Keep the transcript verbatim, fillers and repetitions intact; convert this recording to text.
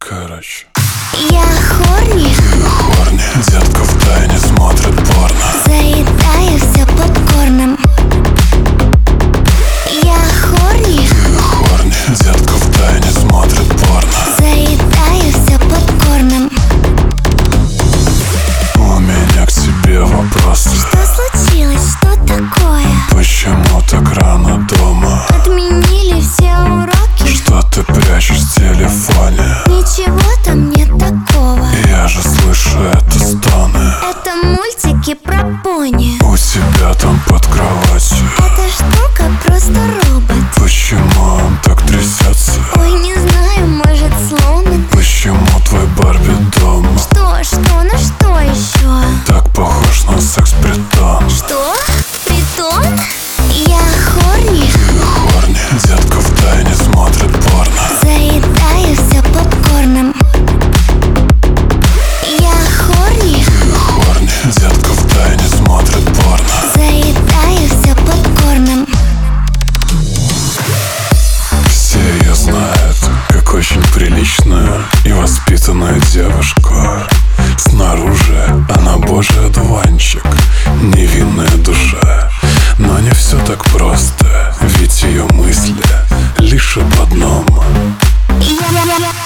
Короче, я хорни, ты хорни. Детка втайне смотрит порно, заедаю все попкорном. Я хорни, ты хорни. Детка втайне смотрит порно, заедаю все попкорном. у меня к тебе вопрос. Что случилось? Что такое? Почему так рано дома? Отменили все уроки. Что ты прячешь в телефоне? Ничего там нет такого. Я же слышу это стоны. Это мультики про пони. У тебя там под кроватью. Эта штука просто робот. Почему он так трясется? Ой, не знаю, может сломан. Почему твой Барби дома Что, что, на что еще? так похож на секс-притон? Что? Притон? Я хорни, Ты хорни. Детка втайне смотрит порно, заедаю все попкорном. Я хорни, ты хорни. Детка втайне смотрит порно, заедаю все попкорном. все ее знают как очень приличную и воспитанную девушку. Снаружи она божий одуванчик, невинная душа. Но не все так просто, ведь ее мысли лишь об одном. Я